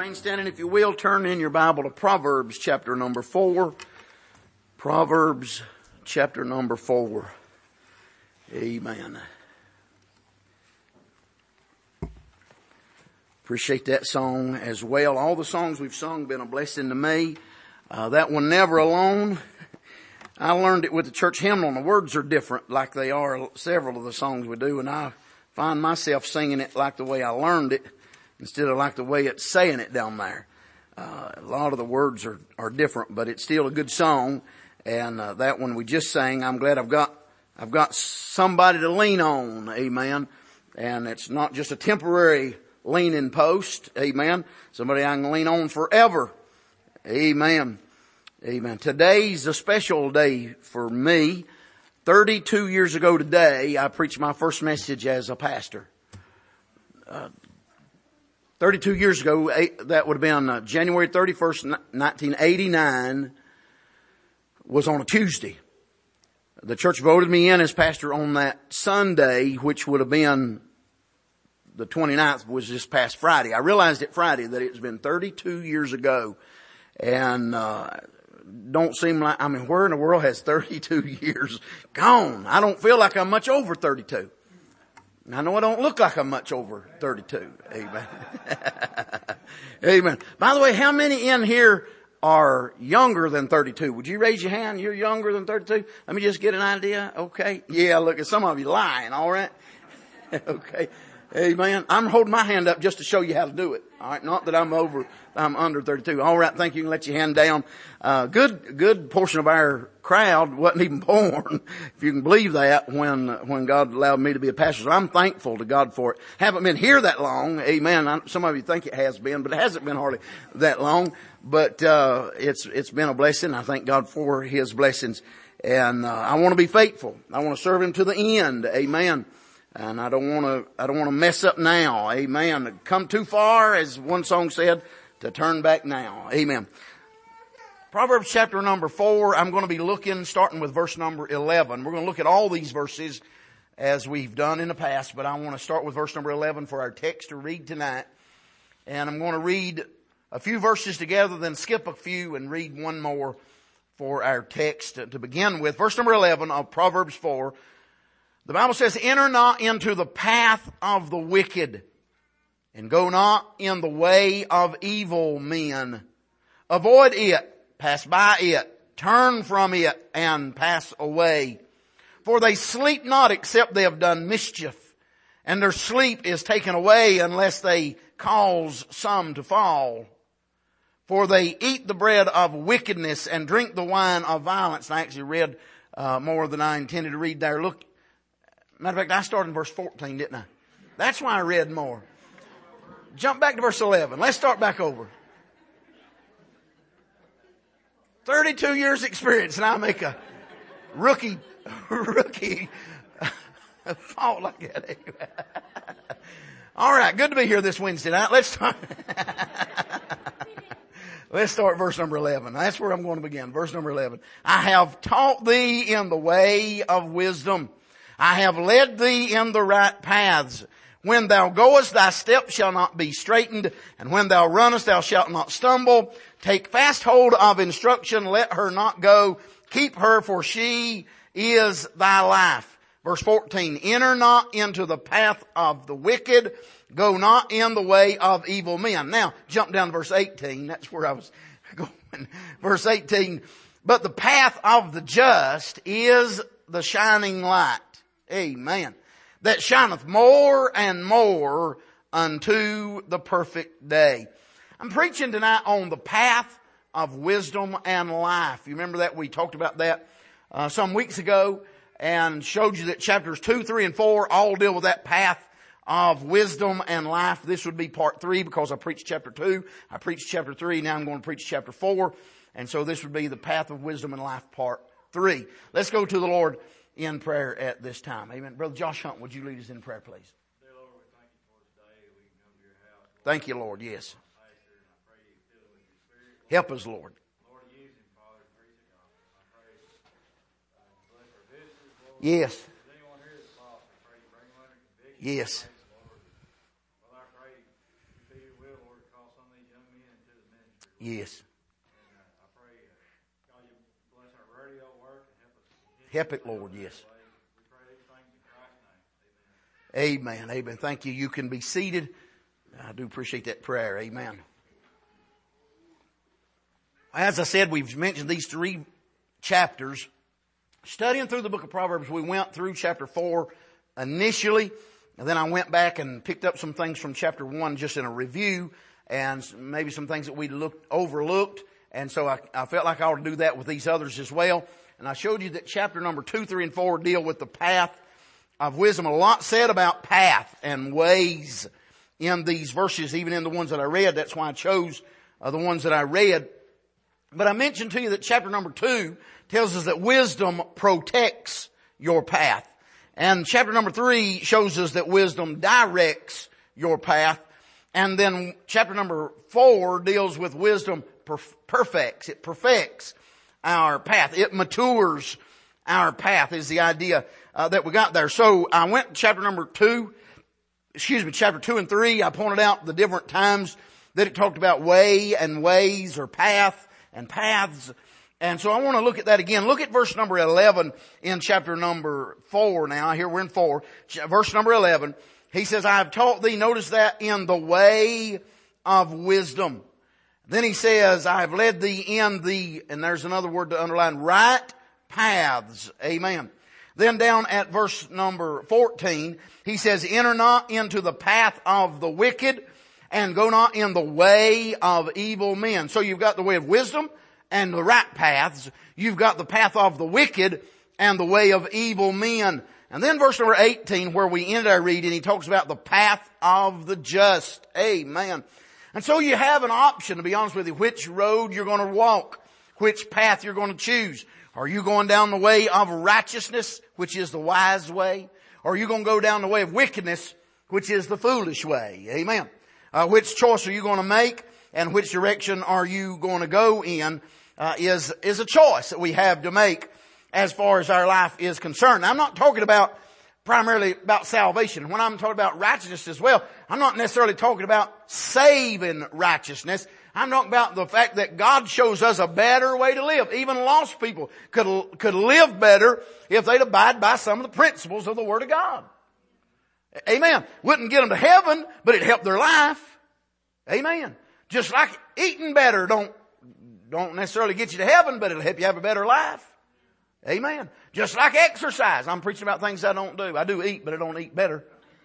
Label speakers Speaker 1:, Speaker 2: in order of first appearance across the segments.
Speaker 1: Remain standing if you will. Turn in your Bible to Proverbs chapter number 4. Proverbs chapter number 4. Amen. Appreciate that song as well. All the songs we've sung have been a blessing to me. That one, Never Alone, I learned it with the church hymnal, and the words are different like they are several of the songs we do, and I find myself singing it like the way I learned it instead of like the way it's saying it down there. A lot of the words are different, but it's still a good song. And that one we just sang, I'm glad I've got somebody to lean on. Amen. And it's not just a temporary leaning post. Amen. Somebody I can lean on forever. Amen. Amen. Today's a special day for me. 32 years ago today, I preached my first message as a pastor. 32 years ago, that would have been January 31st, 1989, was on a Tuesday. The church voted me in as pastor on that Sunday, which would have been the 29th, was just past Friday. I realized it Friday that it's been 32 years ago. And don't seem like, where in the world has 32 years gone? I don't feel like I'm much over 32. I know I don't look like I'm much over 32. Amen. Amen. By the way, how many in here are younger than 32? Would you raise your hand? You're younger than 32? Let me just get an idea. Okay. Yeah, look at some of you lying. All right. Okay. Amen. I'm holding my hand up just to show you how to do it. All right. Not that I'm under 32. All right. Thank you. You can let your hand down. Good portion of our crowd wasn't even born, if you can believe that, when God allowed me to be a pastor. So I'm thankful to God for it. Haven't been here that long. Amen. Some of you think it has been, but it hasn't been hardly that long. But, it's been a blessing. I thank God for His blessings. And, I want to be faithful. I want to serve Him to the end. Amen. And I don't want to mess up now. Amen. Come too far, as one song said, to turn back now. Amen. Proverbs chapter number 4, I'm going to be starting with verse number 11. We're going to look at all these verses as we've done in the past, but I want to start with verse number 11 for our text to read tonight. And I'm going to read a few verses together, then skip a few and read one more for our text to begin with. Verse number 11 of Proverbs 4. The Bible says, "Enter not into the path of the wicked, and go not in the way of evil men. Avoid it, pass by it, turn from it, and pass away. For they sleep not except they have done mischief, and their sleep is taken away unless they cause some to fall. For they eat the bread of wickedness and drink the wine of violence." And I actually read more than I intended to read there. Look. Matter of fact, I started in verse 14, didn't I? That's why I read more. Jump back to verse 11. Let's start back over. 32 years experience, and I make a rookie fault like that. All right, good to be here this Wednesday night. Let's start. Let's start verse number 11. That's where I'm going to begin. Verse number 11. "I have taught thee in the way of wisdom. I have led thee in the right paths. When thou goest, thy steps shall not be straitened, and when thou runnest, thou shalt not stumble. Take fast hold of instruction, let her not go. Keep her, for she is thy life." Verse 14, "Enter not into the path of the wicked, go not in the way of evil men." Now, jump down to verse 18. That's where I was going. Verse 18, "But the path of the just is the shining light." Amen. "That shineth more and more unto the perfect day." I'm preaching tonight on the path of wisdom and life. You remember that? We talked about that some weeks ago and showed you that chapters 2, 3, and 4 all deal with that path of wisdom and life. This would be part 3 because I preached chapter 2. I preached chapter 3. Now I'm going to preach chapter 4. And so this would be the path of wisdom and life part 3. Let's go to the Lord in prayer at this time. Amen. Brother Josh Hunt, would you lead us in prayer, please?
Speaker 2: Dear Lord, we thank you for today. We can come to your house.
Speaker 1: Thank you, Lord. Yes.
Speaker 2: Pastor, and I pray you fill it with your spirit.
Speaker 1: Help us, Lord.
Speaker 2: Lord, use him, Father, to preach the gospel. I pray bless our visitors, Lord.
Speaker 1: Yes.
Speaker 2: If there's anyone here that's lost, I pray you bring them under conviction.
Speaker 1: Yes.
Speaker 2: Lord. Well, I pray you do your will, Lord, to call some of these young men
Speaker 1: Yes.
Speaker 2: And I pray God, you bless our radio work and help us.
Speaker 1: Help it, Lord. Yes.
Speaker 2: We pray these things in Christ's name.
Speaker 1: Amen. Amen. Thank you. You can be seated. I do appreciate that prayer. Amen. As I said, we've mentioned these 3 chapters. Studying through the book of Proverbs, we went through chapter 4 initially, and then I went back and picked up some things from chapter 1 just in a review, and maybe some things that we overlooked, and so I felt like I ought to do that with these others as well. And I showed you that chapter number 2, 3, and 4 deal with the path of wisdom. A lot said about path and ways in these verses, even in the ones that I read. That's why I chose the ones that I read. But I mentioned to you that chapter number 2 tells us that wisdom protects your path. And chapter number 3 shows us that wisdom directs your path. And then chapter number 4 deals with wisdom perfects. It perfects our path. It matures our path is the idea that we got there. So I went to chapter 2 and 3. I pointed out the different times that it talked about way and ways, or path and paths. And so I want to look at that again. Look at verse number 11 in chapter number 4 now. Here we're in 4. Verse number 11. He says, I have taught thee, notice that, in the way of wisdom. Then he says, I have led thee in the, and there's another word to underline, right paths. Amen. Then down at verse number 14, he says, enter not into the path of the wicked, and go not in the way of evil men. So you've got the way of wisdom and the right paths. You've got the path of the wicked and the way of evil men. And then verse number 18, where we ended our reading, he talks about the path of the just. Amen. And so you have an option, to be honest with you, which road you're going to walk, which path you're going to choose. Are you going down the way of righteousness, which is the wise way? Or are you going to go down the way of wickedness, which is the foolish way? Amen. Which choice are you going to make, and which direction are you going to go in, is a choice that we have to make as far as our life is concerned. Now, I'm not talking about primarily about salvation. When I'm talking about righteousness as well, I'm not necessarily talking about saving righteousness. I'm talking about the fact that God shows us a better way to live. Even lost people could live better if they'd abide by some of the principles of the Word of God. Amen. Wouldn't get them to heaven, but it'd help their life. Amen. Just like eating better don't necessarily get you to heaven, but it'll help you have a better life. Amen. Just like exercise. I'm preaching about things I don't do. I do eat, but I don't eat better.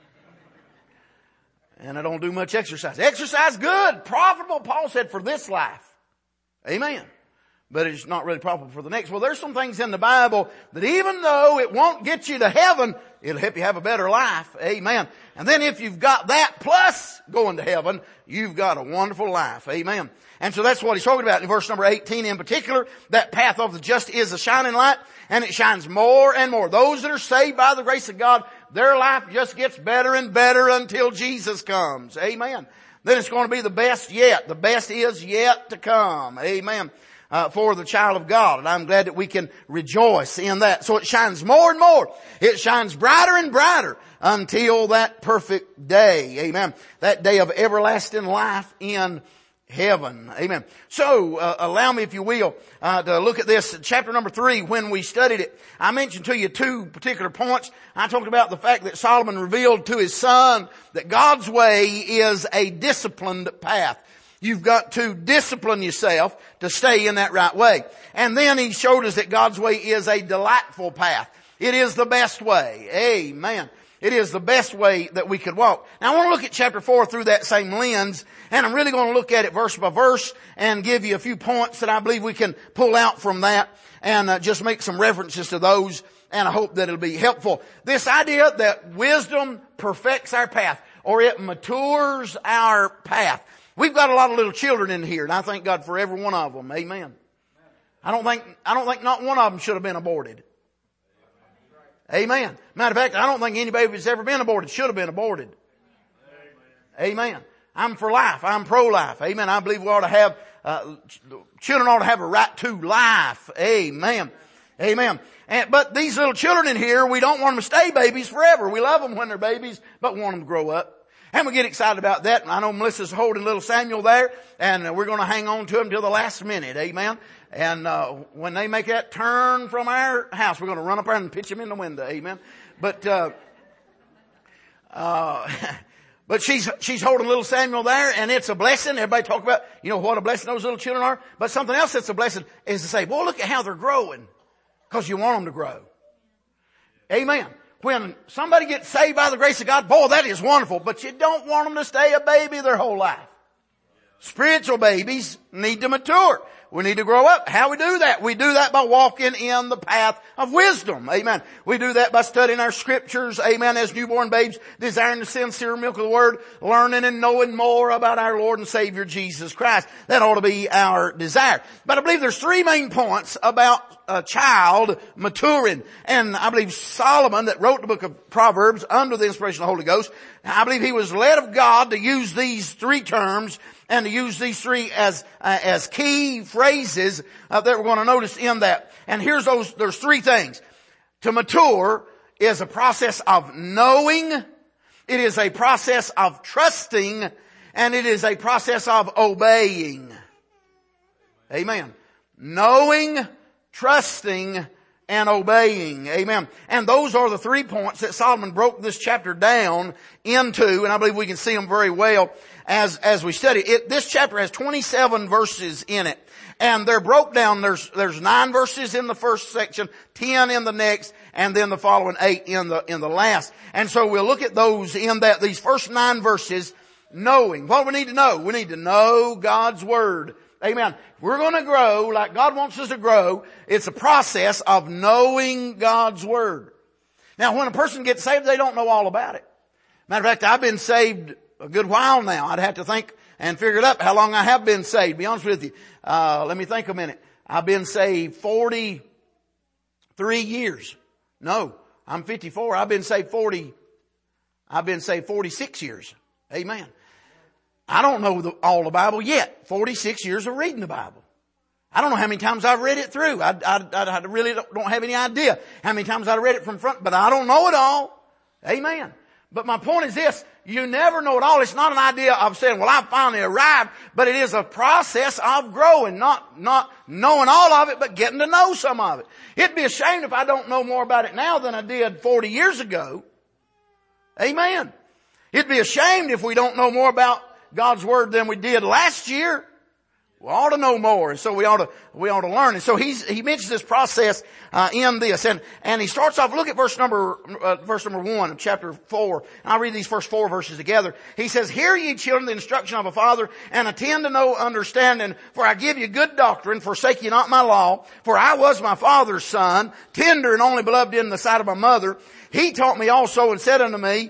Speaker 1: And I don't do much exercise. Exercise good, profitable, Paul said, for this life. Amen. But it's not really profitable for the next. Well, there's some things in the Bible that even though it won't get you to heaven, it'll help you have a better life. Amen. And then if you've got that plus going to heaven, you've got a wonderful life. Amen. And so that's what he's talking about in verse number 18 in particular. That path of the just is a shining light, and it shines more and more. Those that are saved by the grace of God, their life just gets better and better until Jesus comes. Amen. Then it's going to be the best yet. The best is yet to come. Amen. For the child of God. And I'm glad that we can rejoice in that. So it shines more and more. It shines brighter and brighter until that perfect day. Amen. That day of everlasting life in heaven. Amen. So, allow me, if you will, to look at this. Chapter number 3, when we studied it, I mentioned to you 2 particular points. I talked about the fact that Solomon revealed to his son that God's way is a disciplined path. You've got to discipline yourself to stay in that right way. And then he showed us that God's way is a delightful path. It is the best way. Amen. It is the best way that we could walk. Now I want to look at chapter 4 through that same lens, and I'm really going to look at it verse by verse and give you a few points that I believe we can pull out from that and just make some references to those, and I hope that it'll be helpful. This idea that wisdom perfects our path, or it matures our path. We've got a lot of little children in here, and I thank God for every one of them. Amen. I don't think not one of them should have been aborted. Amen. Matter of fact, I don't think anybody that's ever been aborted should have been aborted. Amen. I'm for life. I'm pro-life. Amen. I believe we ought to have, children ought to have a right to life. Amen. Amen. But these little children in here, we don't want them to stay babies forever. We love them when they're babies, but want them to grow up. And we get excited about that. I know Melissa's holding little Samuel there, and we're going to hang on to him till the last minute. Amen. And when they make that turn from our house, we're going to run up there and pitch him in the window. Amen. But but she's holding little Samuel there, and it's a blessing. Everybody talk about, what a blessing those little children are. But something else that's a blessing is to say, boy, look at how they're growing. Because you want them to grow. Amen. When somebody gets saved by the grace of God, boy, that is wonderful. But you don't want them to stay a baby their whole life. Spiritual babies need to mature. We need to grow up. How we do that? We do that by walking in the path of wisdom. Amen. We do that by studying our scriptures. Amen. As newborn babes, desiring the sincere milk of the word, learning and knowing more about our Lord and Savior Jesus Christ. That ought to be our desire. But I believe there's three main points about a child maturing. And I believe Solomon, that wrote the book of Proverbs under the inspiration of the Holy Ghost, I believe he was led of God to use these three terms and to use these three as key phrases that we're going to notice in that. And there's three things. To mature is a process of knowing, it is a process of trusting, and it is a process of obeying. Amen. Knowing, trusting, and obeying. Amen. And those are the 3 points that Solomon broke this chapter down into, and I believe we can see them very well as we study it. This chapter has 27 verses in it, and they're broke down. There's 9 verses in the first section, 10 in the next, and then the following 8 in the last. And so we'll look at those in these first 9 verses, knowing. What do we need to know? We need to know God's Word. Amen. We're going to grow like God wants us to grow. It's a process of knowing God's Word. Now, when a person gets saved, they don't know all about it. Matter of fact, I've been saved a good while now. I'd have to think and figure it up how long I have been saved. To be honest with you. Let me think a minute. I've been saved 43 years. No, I'm 54. I've been saved 46 years. Amen. I don't know all the Bible yet. 46 years of reading the Bible. I don't know how many times I've read it through. I really don't have any idea how many times I read it from front, but I don't know it all. Amen. But my point is this, you never know it all. It's not an idea of saying, well, I've finally arrived, but it is a process of growing, not knowing all of it, but getting to know some of it. It'd be a shame if I don't know more about it now than I did 40 years ago. Amen. It'd be a shame if we don't know more about God's Word than we did last year. We ought to know more, and so we ought to learn. And so he mentions this process in this, and he starts off. Look at verse number 1 of chapter 4. And I'll read these first 4 verses together. He says, "Hear ye children the instruction of a father, and attend to know understanding. For I give you good doctrine, forsake ye not my law. For I was my father's son, tender and only beloved in the sight of my mother. He taught me also and said unto me,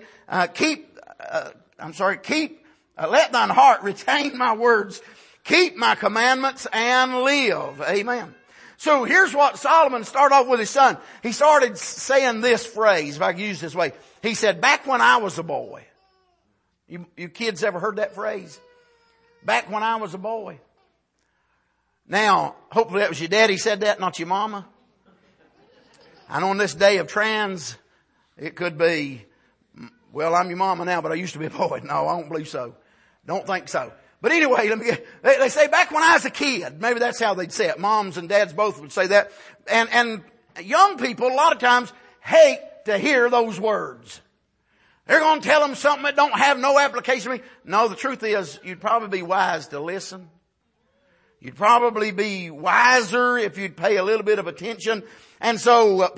Speaker 1: let thine heart retain my words. Keep my commandments and live." Amen. So here's what Solomon started off with his son. He started saying this phrase, if I can use this way. He said, back when I was a boy. You kids ever heard that phrase? Back when I was a boy. Now, hopefully that was your daddy said that, not your mama. I know on this day of trans, it could be, well, I'm your mama now, but I used to be a boy. No, I don't believe so. Don't think so. But anyway, they say back when I was a kid. Maybe that's how they'd say it. Moms and dads both would say that. And young people a lot of times hate to hear those words. They're going to tell them something that don't have no application. No, the truth is you'd probably be wise to listen. You'd probably be wiser if you'd pay a little bit of attention. And so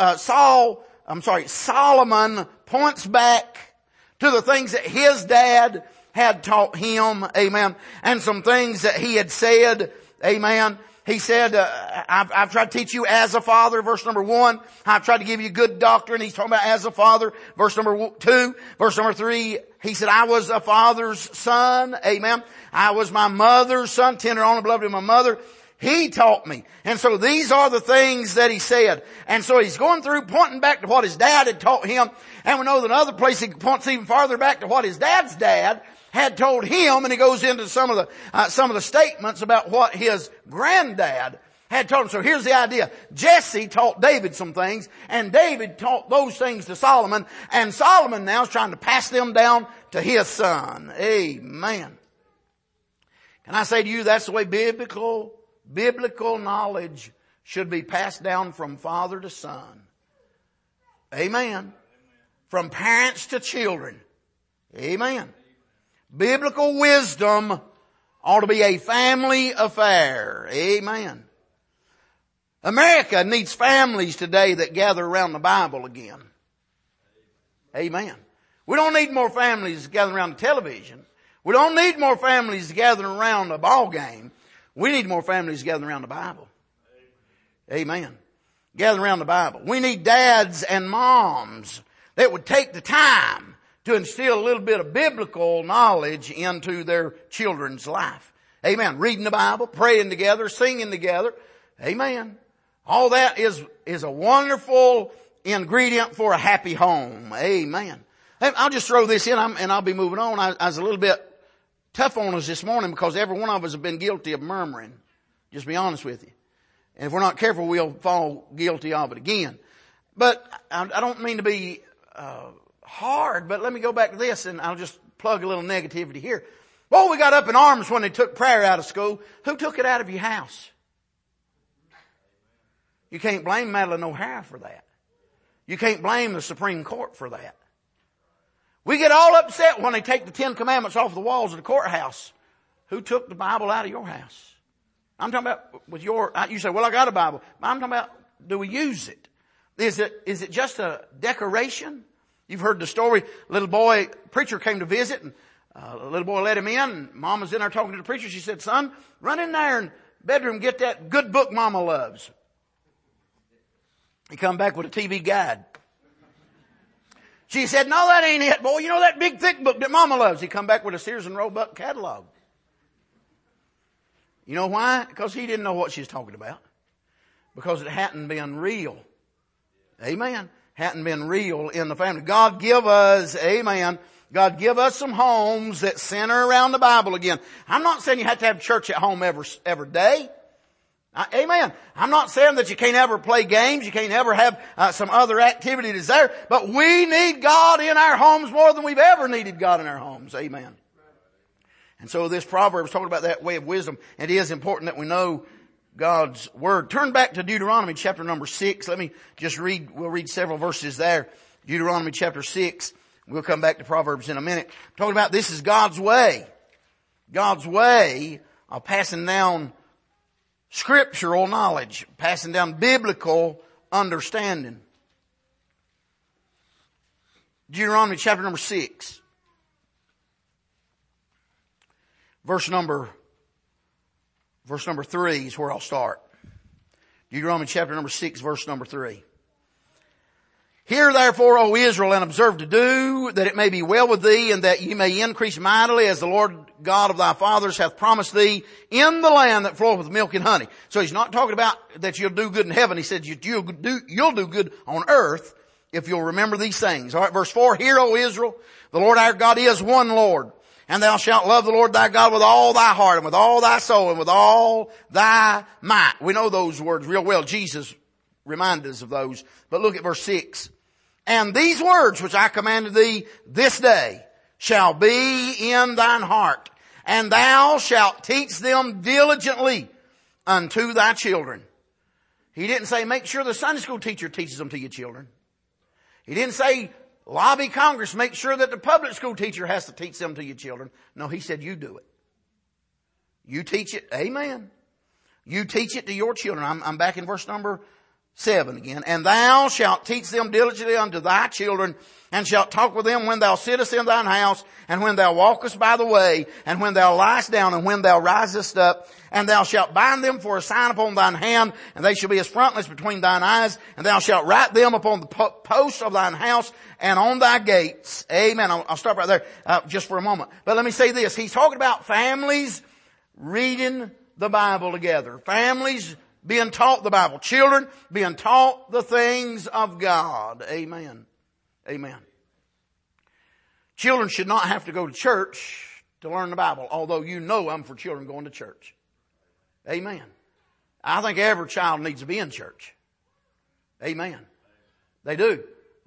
Speaker 1: Solomon points back to the things that his dad had taught him, amen, and some things that he had said, amen. He said, I've tried to teach you as a father, verse number 1. I've tried to give you good doctrine. He's talking about as a father, verse number 2. Verse number 3, he said, I was a father's son, amen. I was my mother's son, tender, only beloved of my mother. He taught me. And so these are the things that he said. And so he's going through pointing back to what his dad had taught him. And we know that another place he points even farther back to what his dad's dad had told him, and he goes into some of the statements about what his granddad had told him. So here's the idea. Jesse taught David some things, and David taught those things to Solomon, and Solomon now is trying to pass them down to His Son. Amen. Can I say to you, that's the way biblical knowledge should be passed down from father to son. Amen. From parents to children. Amen. Biblical wisdom ought to be a family affair. Amen. America needs families today that gather around the Bible again. Amen. We don't need more families gathering around the television. We don't need more families gathering around a ball game. We need more families gathering around the Bible. Amen. Gathering around the Bible. We need dads and moms that would take the time to instill a little bit of biblical knowledge into their children's life. Amen. Reading the Bible, praying together, singing together. Amen. All that is a wonderful ingredient for a happy home. Amen. I'll just throw this in and I'll be moving on. I was a little bit tough on us this morning because every one of us have been guilty of murmuring. Just be honest with you. And if we're not careful, we'll fall guilty of it again. But I don't mean to be hard, but let me go back to this and I'll just plug a little negativity here. Well, we got up in arms when they took prayer out of school. Who took it out of your house? You can't blame Madeline O'Hara for that. You can't blame the Supreme Court for that. We get all upset when they take the 10 Commandments off the walls of the courthouse. Who took the Bible out of your house? I'm talking about with you say, well, I got a Bible. I'm talking about, do we use it? Is it just a decoration? You've heard the story. Preacher came to visit and a little boy let him in and Mom was in there talking to the preacher. She said, son, run in there and bedroom, get that good book Mama loves. He come back with a TV guide. She said, no, that ain't it, boy. You know that big thick book that Mama loves. He come back with a Sears and Roebuck catalog. You know why? Because he didn't know what she was talking about. Because it hadn't been real. Amen. Hadn't been real in the family. God give us, amen, God give us some homes that center around the Bible again. I'm not saying you have to have church at home every day. Amen. I'm not saying that you can't ever play games. You can't ever have some other activity that's there. But we need God in our homes more than we've ever needed God in our homes. Amen. And so this proverb is talking about that way of wisdom. And it is important that we know God's Word. Turn back to Deuteronomy chapter number 6. Let me just we'll read several verses there. Deuteronomy chapter 6. We'll come back to Proverbs in a minute. I'm talking about this is God's way. God's way of passing down scriptural knowledge, passing down biblical understanding. Deuteronomy chapter number 6. Verse number 3 is where I'll start. Deuteronomy chapter number 6, verse number 3. Hear therefore, O Israel, and observe to do, that it may be well with thee, and that ye may increase mightily, as the Lord God of thy fathers hath promised thee, in the land that floweth with milk and honey. So he's not talking about that you'll do good in heaven. He said you'll do good on earth if you'll remember these things. All right, verse 4. Hear, O Israel, the Lord our God is one Lord. And thou shalt love the Lord thy God with all thy heart and with all thy soul and with all thy might. We know those words real well. Jesus reminded us of those. But look at verse 6. And these words which I commanded thee this day shall be in thine heart, and thou shalt teach them diligently unto thy children. He didn't say make sure the Sunday school teacher teaches them to your children. He didn't say lobby Congress, make sure that the public school teacher has to teach them to your children. No, he said you do it. You teach it. Amen. You teach it to your children. I'm back in verse number 7 again. And thou shalt teach them diligently unto thy children, and shalt talk with them when thou sittest in thine house, and when thou walkest by the way, and when thou liest down, and when thou risest up. And thou shalt bind them for a sign upon thine hand, and they shall be as frontlets between thine eyes. And thou shalt write them upon the posts of thine house and on thy gates. Amen. I'll stop right there just for a moment. But let me say this. He's talking about families reading the Bible together. Families being taught the Bible. Children being taught the things of God. Amen. Amen. Children should not have to go to church to learn the Bible, although you know I'm for children going to church. Amen. I think every child needs to be in church. Amen. They do.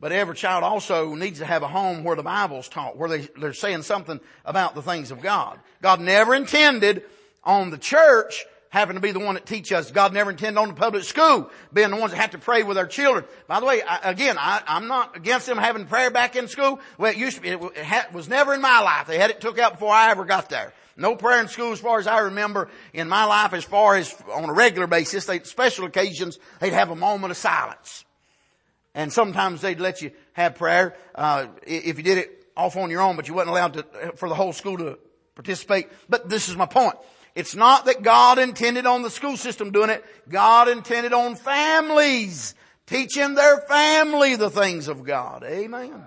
Speaker 1: But every child also needs to have a home where the Bible's taught, where they're saying something about the things of God. God never intended on the church having to be the one that teach us. God never intended on the public school being the ones that have to pray with our children. By the way, I'm not against them having prayer back in school. Well, it used to be. It was never in my life. They had it took out before I ever got there. No prayer in school as far as I remember in my life, as far as on a regular basis. Special occasions, they'd have a moment of silence. And sometimes they'd let you have prayer, if you did it off on your own, but you wasn't allowed for the whole school to participate. But this is my point. It's not that God intended on the school system doing it. God intended on families teaching their family the things of God. Amen.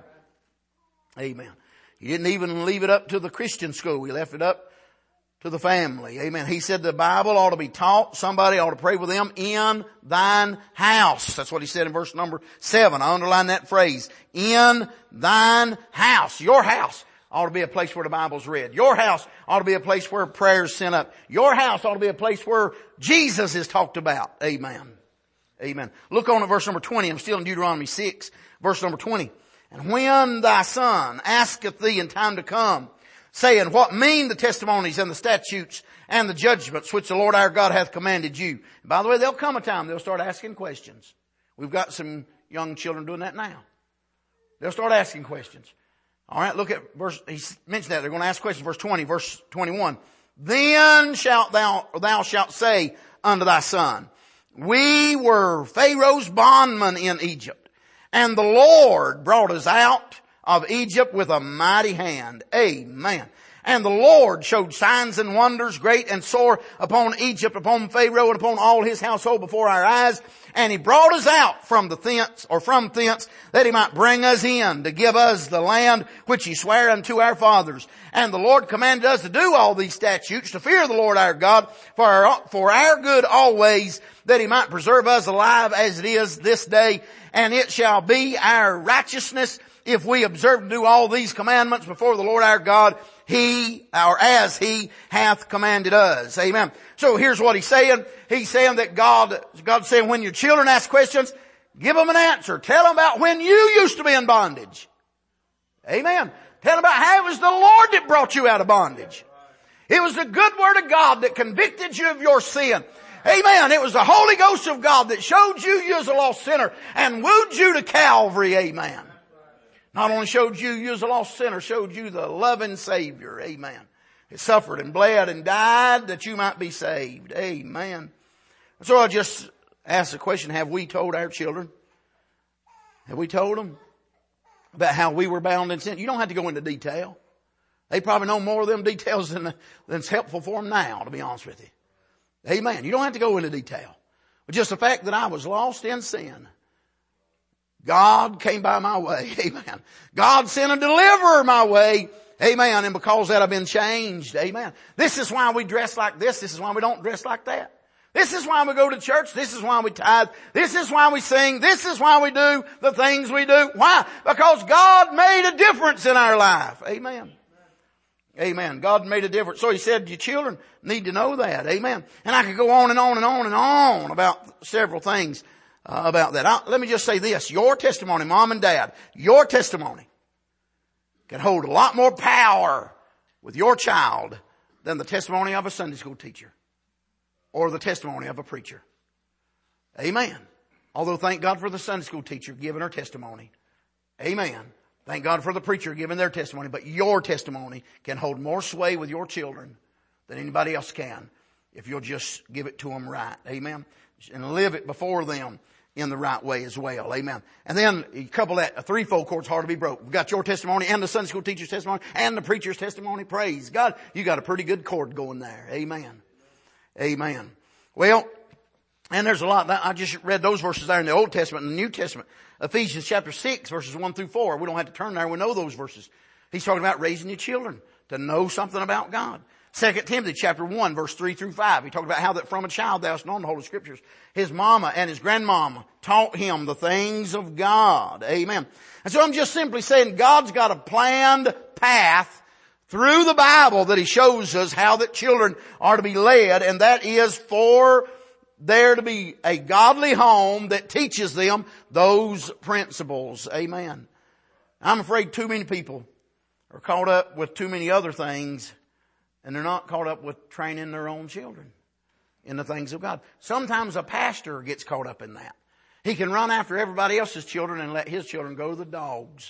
Speaker 1: Amen. He didn't even leave it up to the Christian school. He left it up to the family. Amen. He said the Bible ought to be taught. Somebody ought to pray with them in thine house. That's what he said in verse number 7. I underline that phrase. In thine house. Your house ought to be a place where the Bible's read. Your house ought to be a place where prayer's sent up. Your house ought to be a place where Jesus is talked about. Amen. Amen. Look on at verse number 20. I'm still in Deuteronomy 6, verse number 20. And when thy son asketh thee in time to come, saying, what mean the testimonies and the statutes and the judgments which the Lord our God hath commanded you? And by the way, there'll come a time they'll start asking questions. We've got some young children doing that now. They'll start asking questions. All right, look at he mentioned that. They're going to ask questions. Verse 20, verse 21. Then thou shalt say unto thy son, we were Pharaoh's bondmen in Egypt, and the Lord brought us out of Egypt with a mighty hand. Amen. And the Lord showed signs and wonders great and sore upon Egypt, upon Pharaoh, and upon all his household before our eyes. And he brought us out from thence, that he might bring us in to give us the land which he sware unto our fathers. And the Lord commanded us to do all these statutes, to fear the Lord our God for our good always, that he might preserve us alive as it is this day. And it shall be our righteousness if we observe to do all these commandments before the Lord our God, as he hath commanded us. Amen. So here's what he's saying. He's saying that God's saying when your children ask questions, give them an answer. Tell them about when you used to be in bondage. Amen. Tell them about how it was the Lord that brought you out of bondage. It was the good word of God that convicted you of your sin. Amen. It was the Holy Ghost of God that showed you as a lost sinner and wooed you to Calvary. Amen. Not only showed you as a lost sinner, showed you the loving Savior. Amen. He suffered and bled and died that you might be saved. Amen. So I just ask the question, have we told our children? Have we told them about how we were bound in sin? You don't have to go into detail. They probably know more of them details than's helpful for them now, to be honest with you. Amen. You don't have to go into detail. But just the fact that I was lost in sin, God came by my way. Amen. God sent a deliverer my way. Amen. And because of that I've been changed. Amen. This is why we dress like this. This is why we don't dress like that. This is why we go to church. This is why we tithe. This is why we sing. This is why we do the things we do. Why? Because God made a difference in our life. Amen. Amen. God made a difference. So he said your children need to know that. Amen. And I could go on and on and on and on about several things about that. Let me just say this. Your testimony, mom and dad, your testimony can hold a lot more power with your child than the testimony of a Sunday school teacher or the testimony of a preacher. Amen. Although thank God for the Sunday school teacher giving her testimony. Amen. Thank God for the preacher giving their testimony. But your testimony can hold more sway with your children than anybody else can if you'll just give it to them right. Amen. And live it before them in the right way as well. Amen. And then you couple that, a threefold cord's hard to be broke. We've got your testimony and the Sunday school teacher's testimony and the preacher's testimony. Praise God. You got a pretty good cord going there. Amen. Amen. Well, and there's a lot. I just read those verses there in the Old Testament and the New Testament. Ephesians chapter 6 verses 1 through 4. We don't have to turn there. We know those verses. He's talking about raising your children to know something about God. 2 Timothy chapter 1 verse 3 through 5. He talked about how that from a child thou hast known the Holy Scriptures. His mama and his grandmama taught him the things of God. Amen. And so I'm just simply saying God's got a planned path through the Bible that he shows us how that children are to be led, and that is for there to be a godly home that teaches them those principles. Amen. I'm afraid too many people are caught up with too many other things, and they're not caught up with training their own children in the things of God. Sometimes a pastor gets caught up in that. He can run after everybody else's children and let his children go to the dogs.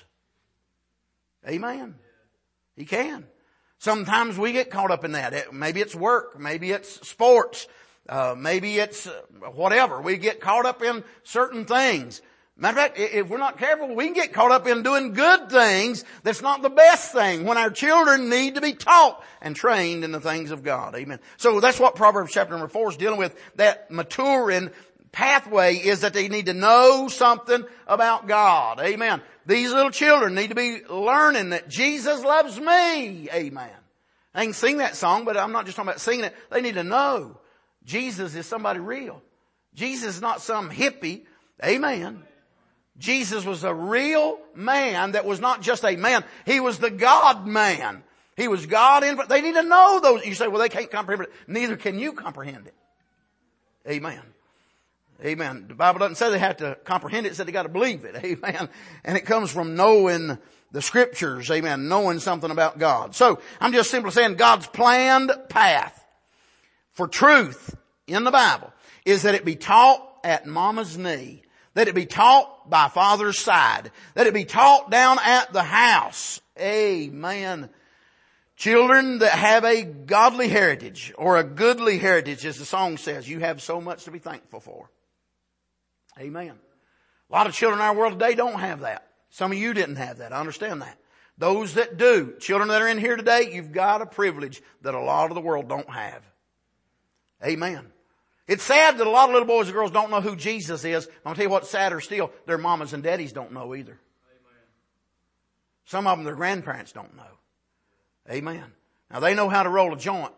Speaker 1: Amen. He can. Sometimes we get caught up in that. Maybe it's work. Maybe it's sports. Maybe it's whatever. We get caught up in certain things. Matter of fact, if we're not careful, we can get caught up in doing good things that's not the best thing, when our children need to be taught and trained in the things of God. Amen. So that's what Proverbs chapter number 4 is dealing with. That maturing pathway is that they need to know something about God. Amen. These little children need to be learning that Jesus loves me. Amen. I can sing that song, but I'm not just talking about singing it. They need to know Jesus is somebody real. Jesus is not some hippie. Amen. Jesus was a real man that was not just a man. He was the God man. He was God in, but they need to know those. You say, well, they can't comprehend it. Neither can you comprehend it. Amen. Amen. The Bible doesn't say they have to comprehend it. It said they got to believe it. Amen. And it comes from knowing the scriptures. Amen. Knowing something about God. So I'm just simply saying God's planned path for truth in the Bible is that it be taught at mama's knee. That it be taught by father's side. That it be taught down at the house. Amen. Children that have a godly heritage or a goodly heritage, as the song says, you have so much to be thankful for. Amen. A lot of children in our world today don't have that. Some of you didn't have that. I understand that. Those that do, children that are in here today, you've got a privilege that a lot of the world don't have. Amen. It's sad that a lot of little boys and girls don't know who Jesus is. I'm going to tell you what's sadder still. Their mamas and daddies don't know either. Amen. Some of them, their grandparents don't know. Amen. Now they know how to roll a joint.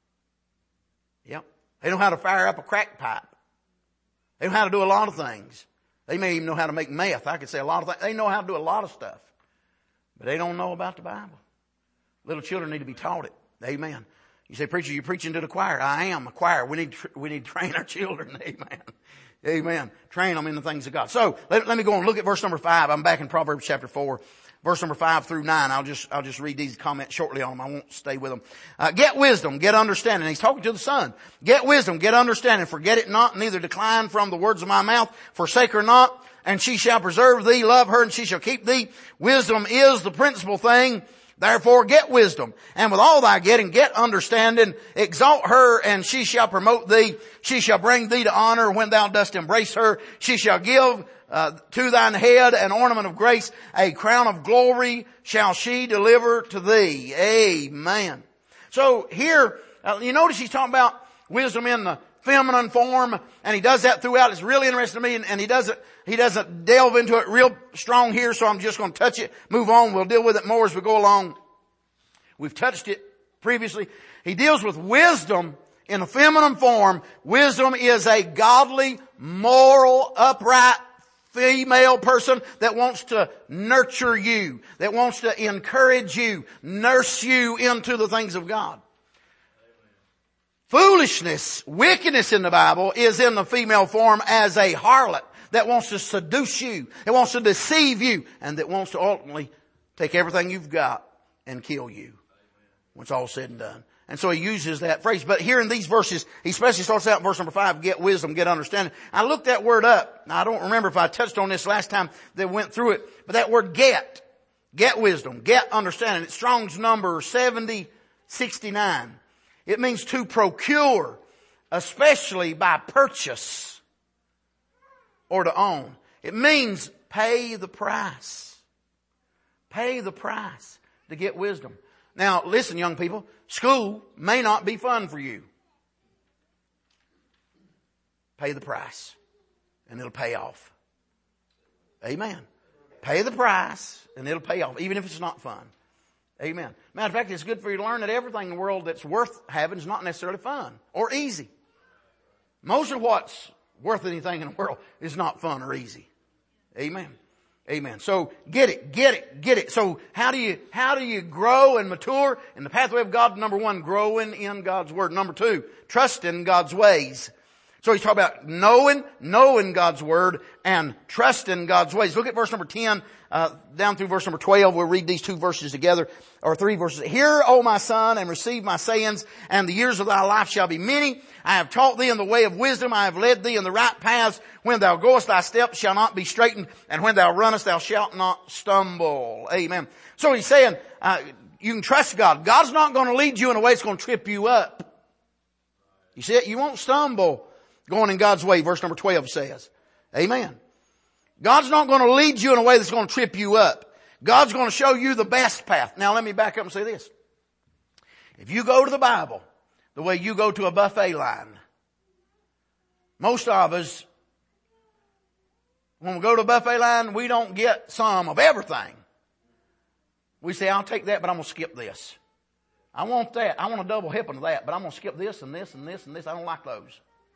Speaker 1: Yep. They know how to fire up a crack pipe. They know how to do a lot of things. They may even know how to make meth. I could say a lot of things. They know how to do a lot of stuff. But they don't know about the Bible. Little children need to be taught it. Amen. You say, preacher, you're preaching to the choir. I am a choir. We need to train our children. Amen. Amen. Train them in the things of God. So let me go and look at verse number 5. I'm back in Proverbs chapter 4. Verse number 5 through 9. I'll just read these comments shortly on them. I won't stay with them. Get wisdom, get understanding. He's talking to the son. Get wisdom, get understanding. Forget it not, neither decline from the words of my mouth. Forsake her not, and she shall preserve thee. Love her, and she shall keep thee. Wisdom is the principal thing. Therefore get wisdom, and with all thy getting, get understanding. Exalt her, and she shall promote thee. She shall bring thee to honor when thou dost embrace her. She shall give to thine head an ornament of grace. A crown of glory shall she deliver to thee. Amen. So here, you notice he's talking about wisdom in the feminine form, and he does that throughout. It's really interesting to me, and he doesn't delve into it real strong here, so I'm just going to touch it, move on. We'll deal with it more as we go along. We've touched it previously. He deals with wisdom in a feminine form. Wisdom is a godly, moral, upright female person that wants to nurture you, that wants to encourage you, nurse you into the things of God. Foolishness, wickedness in the Bible is in the female form as a harlot that wants to seduce you, that wants to deceive you, and that wants to ultimately take everything you've got and kill you when it's all said and done. And so he uses that phrase. But here in these verses, he especially starts out in verse number 5, get wisdom, get understanding. I looked that word up. Now I don't remember if I touched on this last time that went through it, but that word get wisdom, get understanding. It's Strong's number 7069. It means to procure, especially by purchase or to own. It means pay the price. Pay the price to get wisdom. Now listen, young people, school may not be fun for you. Pay the price and it'll pay off. Amen. Pay the price and it'll pay off, even if it's not fun. Amen. Matter of fact, it's good for you to learn that everything in the world that's worth having is not necessarily fun or easy. Most of what's worth anything in the world is not fun or easy. Amen. Amen. So get it. So how do you grow and mature in the pathway of God? Number 1, growing in God's Word. Number 2, trust in God's ways. So he's talking about knowing God's Word and trusting God's ways. Look at verse number 10, down through verse number 12. We'll read these two verses together, or three verses. Hear, O my son, and receive my sayings, and the years of thy life shall be many. I have taught thee in the way of wisdom. I have led thee in the right paths. When thou goest, thy steps shall not be straitened, and when thou runnest, thou shalt not stumble. Amen. So he's saying, you can trust God. God's not going to lead you in a way that's going to trip you up. You see it? You won't stumble going in God's way, verse number 12 says. Amen. God's not going to lead you in a way that's going to trip you up. God's going to show you the best path. Now let me back up and say this. If you go to the Bible the way you go to a buffet line, most of us, when we go to a buffet line, we don't get some of everything. We say, I'll take that, but I'm going to skip this. I want that. I want a double helping of that, but I'm going to skip this and this and this and this. I don't like those.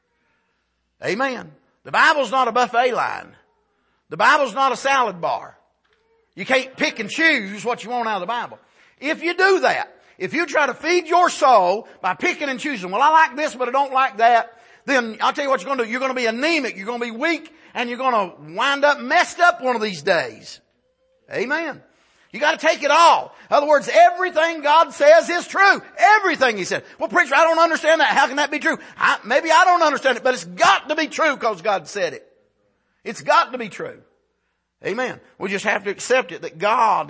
Speaker 1: Amen. The Bible's not a buffet line. The Bible's not a salad bar. You can't pick and choose what you want out of the Bible. If you do that, if you try to feed your soul by picking and choosing, well, I like this, but I don't like that, then I'll tell you what you're going to do. You're going to be anemic. You're going to be weak, and you're going to wind up messed up one of these days. Amen. You got to take it all. In other words, everything God says is true. Everything He said. Well, preacher, I don't understand that. How can that be true? Maybe I don't understand it, but it's got to be true because God said it. It's got to be true. Amen. We just have to accept it that God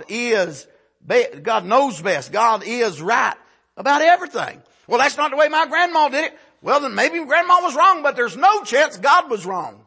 Speaker 1: knows best. God is right about everything. Well, that's not the way my grandma did it. Well, then maybe grandma was wrong, but there's no chance God was wrong.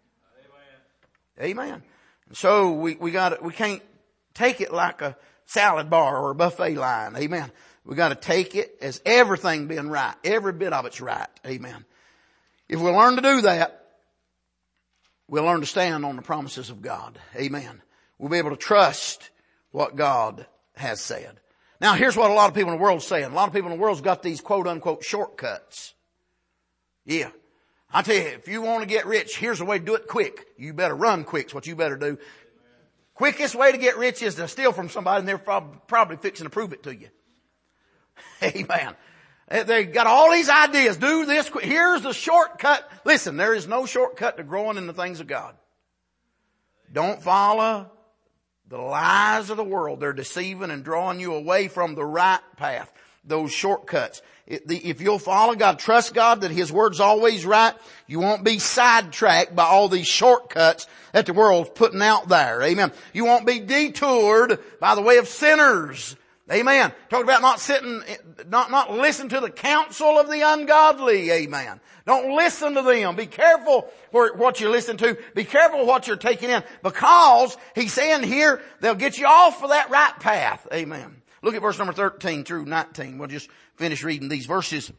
Speaker 1: Amen. Amen. So we can't take it like a salad bar or a buffet line. Amen. We got to take it as everything being right. Every bit of it's right. Amen. If we learn to do that, we'll learn to stand on the promises of God. Amen. We'll be able to trust what God has said. Now, here's what a lot of people in the world are saying. A lot of people in the world's got these quote unquote shortcuts. Yeah. I tell you, if you want to get rich, here's the way to do it quick. You better run quick. It's what you better do. Quickest way to get rich is to steal from somebody, and they're probably fixing to prove it to you. Amen. They got all these ideas. Do this quick. Here's the shortcut. Listen, there is no shortcut to growing in the things of God. Don't follow the lies of the world. They're deceiving and drawing you away from the right path. Those shortcuts. If you'll follow God, trust God that His Word's always right, you won't be sidetracked by all these shortcuts that the world's putting out there. Amen. You won't be detoured by the way of sinners. Amen. Talk about not listen to the counsel of the ungodly. Amen. Don't listen to them. Be careful for what you listen to. Be careful what you're taking in, because He's saying here they'll get you off of that right path. Amen. Look at verse number 13 through 19. We'll just finish reading these verses.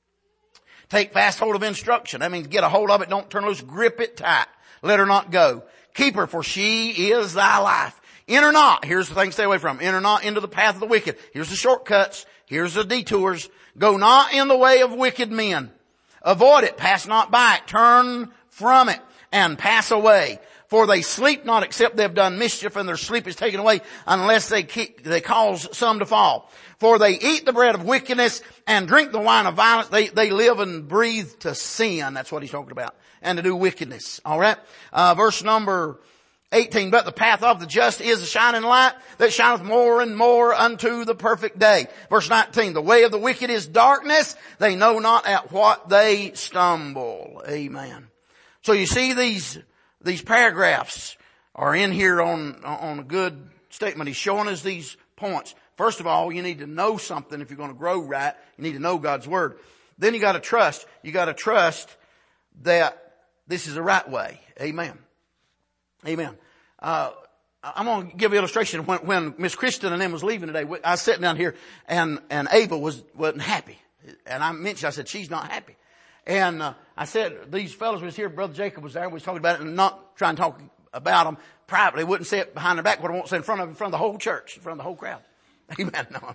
Speaker 1: Take fast hold of instruction. That means get a hold of it. Don't turn loose. Grip it tight. Let her not go. Keep her, for she is thy life. Enter not. Here's the thing to stay away from. Enter not into the path of the wicked. Here's the shortcuts. Here's the detours. Go not in the way of wicked men. Avoid it. Pass not by it. Turn from it and pass away. For they sleep not except they have done mischief, and their sleep is taken away unless they cause some to fall. For they eat the bread of wickedness and drink the wine of violence. They live and breathe to sin. That's what he's talking about. And to do wickedness. All right. Verse number 18. But the path of the just is a shining light that shineth more and more unto the perfect day. Verse 19. The way of the wicked is darkness. They know not at what they stumble. Amen. So you see these paragraphs are in here on a good statement. He's showing us these points. First of all, you need to know something if you're going to grow right. You need to know God's Word. Then you got to trust. You got to trust that this is the right way. Amen. Amen. I'm going to give an illustration. When Miss Kristen and them was leaving today, I was sitting down here and Ava wasn't happy. And I said, she's not happy. And I said, these fellows was here, Brother Jacob was there, we was talking about it, and not trying to talk about them privately. Wouldn't say it behind their back, but I won't say in front of the whole church, in front of the whole crowd. Amen. No.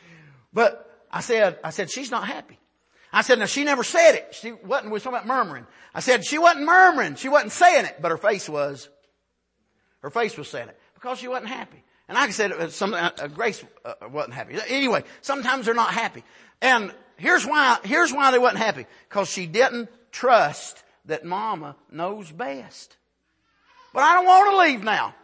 Speaker 1: But I said, she's not happy. I said, now she never said it. We was talking about murmuring. I said, she wasn't murmuring. She wasn't saying it, but her face was. Her face was saying it because she wasn't happy. And like I said, Grace wasn't happy. Anyway, sometimes they're not happy. And here's why they wasn't happy. Because she didn't trust that mama knows best. But I don't want to leave now.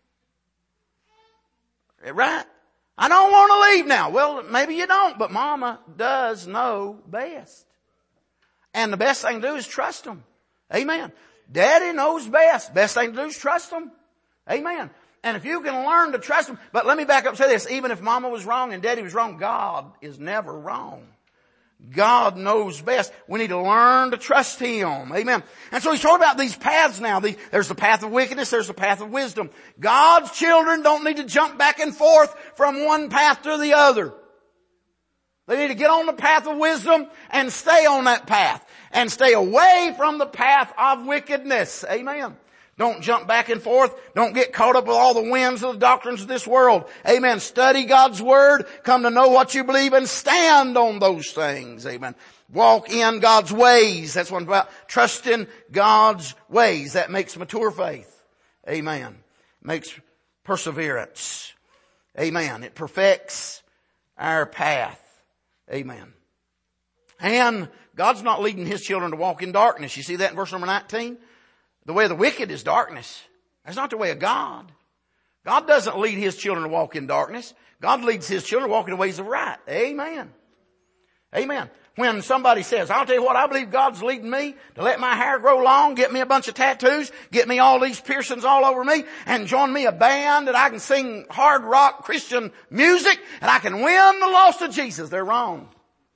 Speaker 1: Right? I don't want to leave now. Well, maybe you don't, but mama does know best. And the best thing to do is trust them. Amen. Daddy knows best. Best thing to do is trust them. Amen. And if you can learn to trust them, but let me back up and say this, even if mama was wrong and daddy was wrong, God is never wrong. God knows best. We need to learn to trust Him. Amen. And so He's talking about these paths now. There's the path of wickedness. There's the path of wisdom. God's children don't need to jump back and forth from one path to the other. They need to get on the path of wisdom and stay on that path. And stay away from the path of wickedness. Amen. Don't jump back and forth. Don't get caught up with all the winds of the doctrines of this world. Amen. Study God's Word. Come to know what you believe and stand on those things. Amen. Walk in God's ways. That's what I'm about. Trust in God's ways. That makes mature faith. Amen. Makes perseverance. Amen. It perfects our path. Amen. And God's not leading His children to walk in darkness. You see that in verse number 19? The way of the wicked is darkness. That's not the way of God. God doesn't lead His children to walk in darkness. God leads His children to walk in the ways of right. Amen. Amen. When somebody says, I'll tell you what, I believe God's leading me to let my hair grow long, get me a bunch of tattoos, get me all these piercings all over me, and join me a band that I can sing hard rock Christian music, and I can win the lost to Jesus. They're wrong.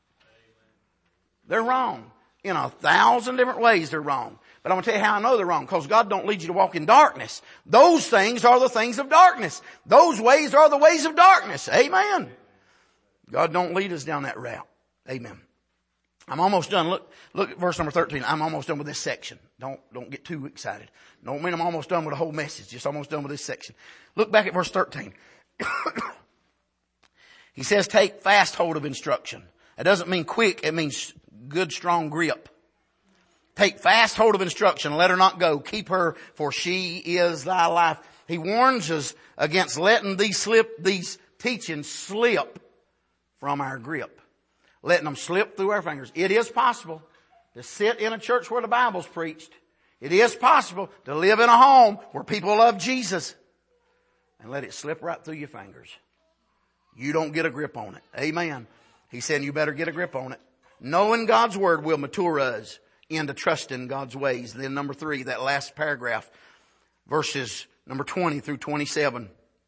Speaker 1: They're wrong. In 1,000 different ways they're wrong. But I'm going to tell you how I know they're wrong. Because God don't lead you to walk in darkness. Those things are the things of darkness. Those ways are the ways of darkness. Amen. God don't lead us down that route. Amen. I'm almost done. Look at verse number 13. I'm almost done with this section. Don't get too excited. Don't mean I'm almost done with the whole message. Just almost done with this section. Look back at verse 13. He says, take fast hold of instruction. It doesn't mean quick. It means good, strong grip. Take fast hold of instruction. Let her not go. Keep her, for she is thy life. He warns us against letting these teachings slip from our grip. Letting them slip through our fingers. It is possible to sit in a church where the Bible's preached. It is possible to live in a home where people love Jesus and let it slip right through your fingers. You don't get a grip on it. Amen. He's saying you better get a grip on it. Knowing God's Word will mature us into trusting God's ways. Then number 3, that last paragraph, verses number 20 through 27,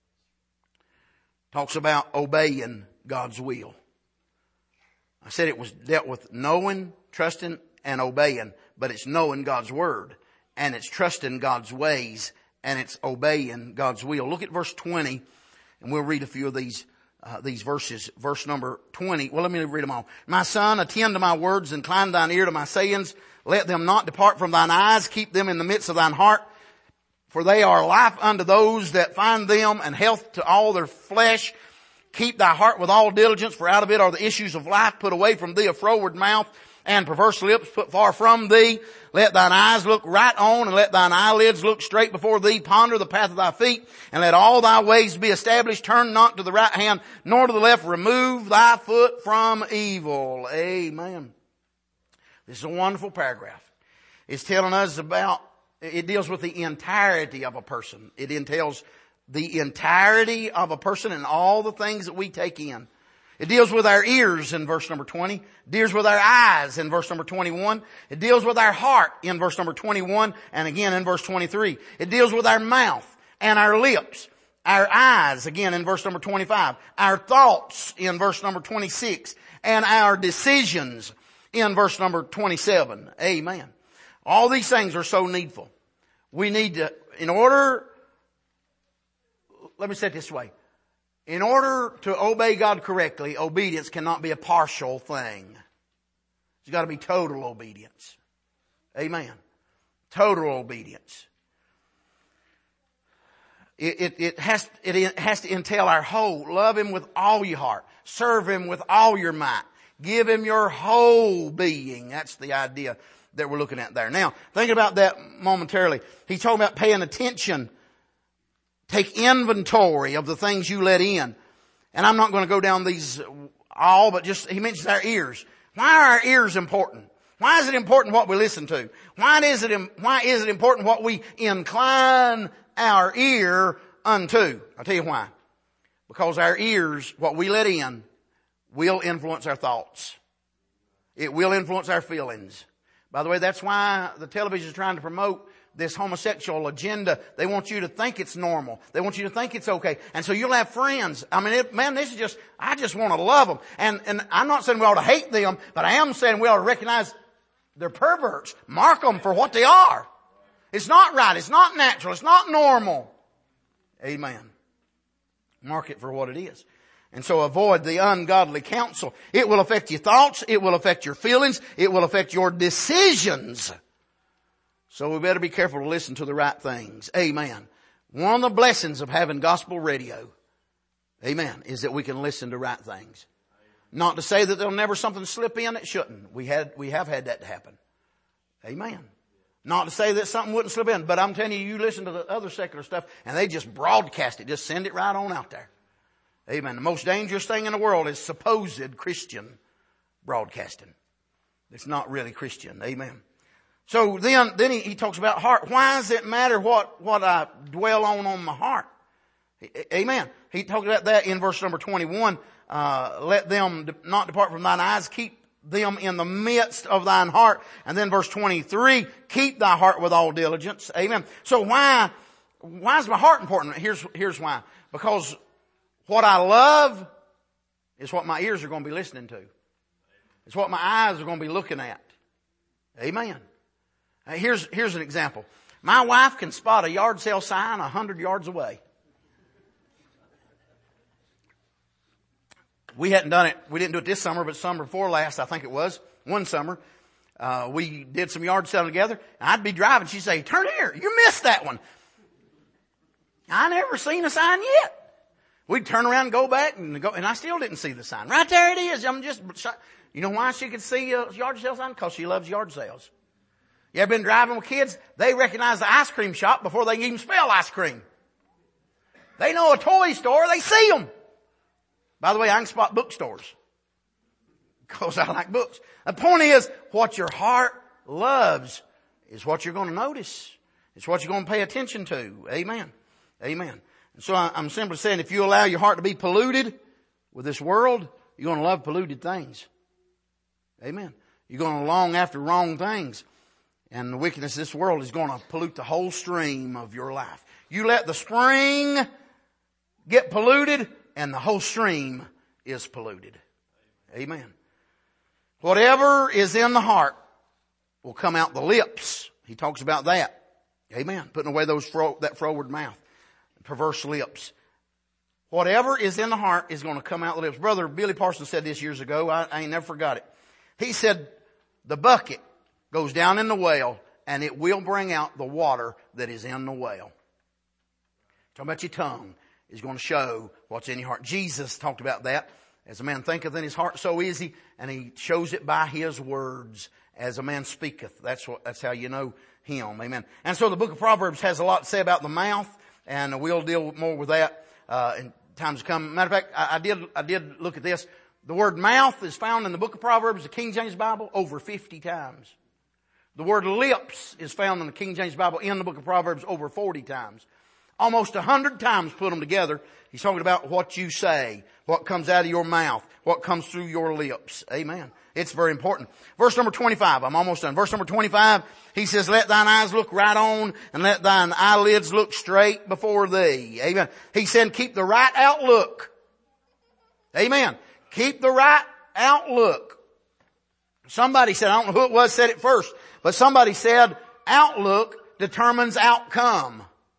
Speaker 1: talks about obeying God's will. I said it was dealt with knowing, trusting, and obeying, but it's knowing God's Word, and it's trusting God's ways, and it's obeying God's will. Look at verse 20, and we'll read a few of these verses. Verse number 20. Well, let me read them all. My son, attend to my words, incline thine ear to my sayings. Let them not depart from thine eyes. Keep them in the midst of thine heart. For they are life unto those that find them, and health to all their flesh. Keep thy heart with all diligence, for out of it are the issues of life. Put away from thee a froward mouth and perverse lips. Put far from thee. Let thine eyes look right on, and let thine eyelids look straight before thee. Ponder the path of thy feet, and let all thy ways be established. Turn not to the right hand, nor to the left. Remove thy foot from evil. Amen. This is a wonderful paragraph. It's telling us it deals with the entirety of a person. It entails the entirety of a person and all the things that we take in. It deals with our ears in verse number 20. It deals with our eyes in verse number 21. It deals with our heart in verse number 21 and again in verse 23. It deals with our mouth and our lips. Our eyes again in verse number 25. Our thoughts in verse number 26. And our decisions in verse number 27. Amen. All these things are so needful. We need to, let me say it this way. In order to obey God correctly, obedience cannot be a partial thing. It's got to be total obedience. Amen. Total obedience. It has to entail our whole. Love Him with all your heart. Serve Him with all your might. Give Him your whole being. That's the idea that we're looking at there. Now, think about that momentarily. He's talking about paying attention. Take inventory of the things you let in. And I'm not going to go down these all, but just, he mentions our ears. Why are our ears important? Why is it important what we listen to? Why is it important what we incline our ear unto? I'll tell you why. Because our ears, what we let in, will influence our thoughts. It will influence our feelings. By the way, that's why the television is trying to promote this homosexual agenda. They want you to think it's normal. They want you to think it's okay. And so you'll have friends. I mean, I just want to love them. And I'm not saying we ought to hate them, but I am saying we ought to recognize they're perverts. Mark them for what they are. It's not right. It's not natural. It's not normal. Amen. Mark it for what it is. And so avoid the ungodly counsel. It will affect your thoughts. It will affect your feelings. It will affect your decisions. So we better be careful to listen to the right things. Amen. One of the blessings of having gospel radio, amen, is that we can listen to right things. Not to say that there'll never something slip in that shouldn't. We have had that to happen. Amen. Not to say that something wouldn't slip in, but I'm telling you, you listen to the other secular stuff and they just broadcast it. Just send it right on out there. Amen. The most dangerous thing in the world is supposed Christian broadcasting. It's not really Christian. Amen. So then he talks about heart. Why does it matter what I dwell on my heart? Amen. He talked about that in verse number 21. Let them not depart from thine eyes. Keep them in the midst of thine heart. And then verse 23, keep thy heart with all diligence. Amen. So why is my heart important? Here's why. Because what I love is what my ears are going to be listening to. It's what my eyes are going to be looking at. Amen. Here's an example. My wife can spot a yard sale sign 100 yards away. We hadn't done it. We didn't do it this summer, but summer before last, I think it was. One summer. We did some yard selling together. And I'd be driving. She'd say, turn here. You missed that one. I never seen a sign yet. We'd turn around and go back and I still didn't see the sign. Right there it is. You know why she could see a yard sale sign? Because she loves yard sales. You ever been driving with kids? They recognize the ice cream shop before they can even spell ice cream. They know a toy store. They see them. By the way, I can spot bookstores because I like books. The point is, what your heart loves is what you're going to notice. It's what you're going to pay attention to. Amen. Amen. And so I'm simply saying, if you allow your heart to be polluted with this world, you're going to love polluted things. Amen. You're going to long after wrong things. And the wickedness of this world is going to pollute the whole stream of your life. You let the spring get polluted, and the whole stream is polluted. Amen. Whatever is in the heart will come out the lips. He talks about that. Amen. Putting away that froward mouth, perverse lips. Whatever is in the heart is going to come out the lips. Brother Billy Parsons said this years ago. I ain't never forgot it. He said, the bucket goes down in the well, and it will bring out the water that is in the well. Talking about your tongue is going to show what's in your heart. Jesus talked about that. As a man thinketh in his heart, so is he. And he shows it by his words. As a man speaketh. That's how you know him. Amen. And so the book of Proverbs has a lot to say about the mouth. And we'll deal more with that, in times to come. Matter of fact, I did look at this. The word mouth is found in the book of Proverbs, the King James Bible, over 50 times. The word lips is found in the King James Bible in the book of Proverbs over 40 times. Almost 100 times put them together. He's talking about what you say, what comes out of your mouth, what comes through your lips. Amen. It's very important. Verse number 25. I'm almost done. Verse number 25. He says, let thine eyes look right on and let thine eyelids look straight before thee. Amen. He said, keep the right outlook. Amen. Keep the right outlook. Somebody said, I don't know who it was said it first, but somebody said, outlook determines outcome.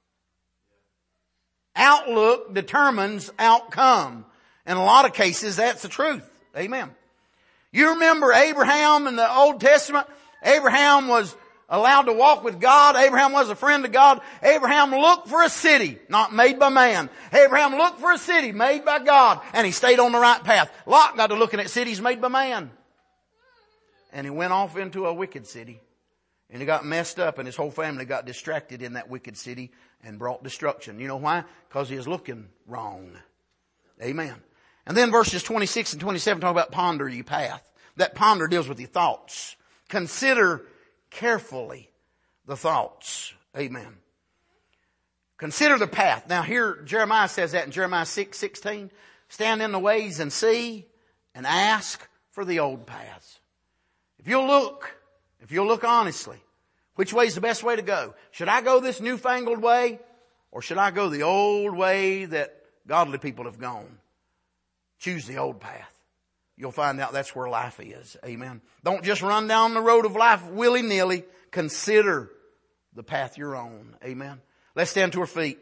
Speaker 1: Outlook determines outcome. In a lot of cases, that's the truth. Amen. You remember Abraham in the Old Testament? Abraham was allowed to walk with God. Abraham was a friend of God. Abraham looked for a city, not made by man. Abraham looked for a city made by God, and he stayed on the right path. Lot got to looking at cities made by man. And he went off into a wicked city. And he got messed up, and his whole family got distracted in that wicked city and brought destruction. You know why? Because he was looking wrong. Amen. And then verses 26 and 27 talk about ponder your path. That ponder deals with your thoughts. Consider carefully the thoughts. Amen. Consider the path. Now here, Jeremiah says that in Jeremiah 6:16. Stand in the ways and see and ask for the old paths. If you'll look honestly, which way is the best way to go? Should I go this newfangled way, or should I go the old way that godly people have gone? Choose the old path. You'll find out that's where life is. Amen. Don't just run down the road of life willy-nilly. Consider the path you're on. Amen. Let's stand to our feet.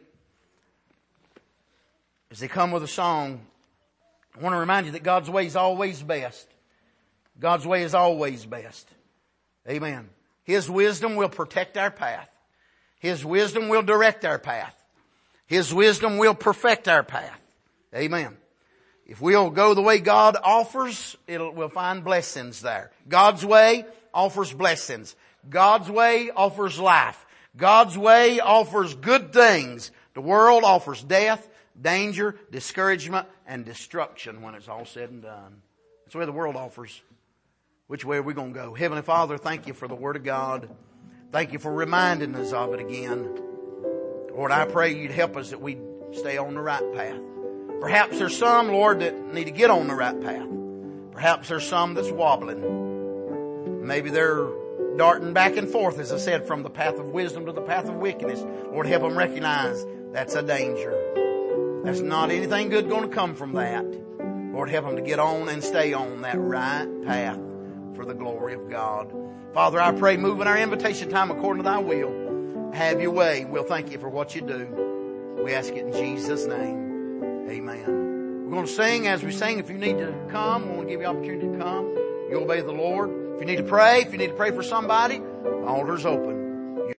Speaker 1: As they come with a song, I want to remind you that God's way is always best. God's way is always best. Amen. His wisdom will protect our path. His wisdom will direct our path. His wisdom will perfect our path. Amen. If we'll go the way God offers, we'll find blessings there. God's way offers blessings. God's way offers life. God's way offers good things. The world offers death, danger, discouragement, and destruction when it's all said and done. That's the way the world offers. Which way are we going to go? Heavenly Father, thank you for the Word of God. Thank you for reminding us of it again. Lord, I pray you'd help us that we stay on the right path. Perhaps there's some, Lord, that need to get on the right path. Perhaps there's some that's wobbling. Maybe they're darting back and forth, as I said, from the path of wisdom to the path of wickedness. Lord, help them recognize that's a danger. There's not anything good going to come from that. Lord, help them to get on and stay on that right path for the glory of God. Father, I pray, move in our invitation time according to thy will. Have your way. We'll thank you for what you do. We ask it in Jesus' name. Amen. We're going to sing. As we sing, if you need to come, we want to give you opportunity to come. You obey the Lord. If you need to pray for somebody, the altar's open.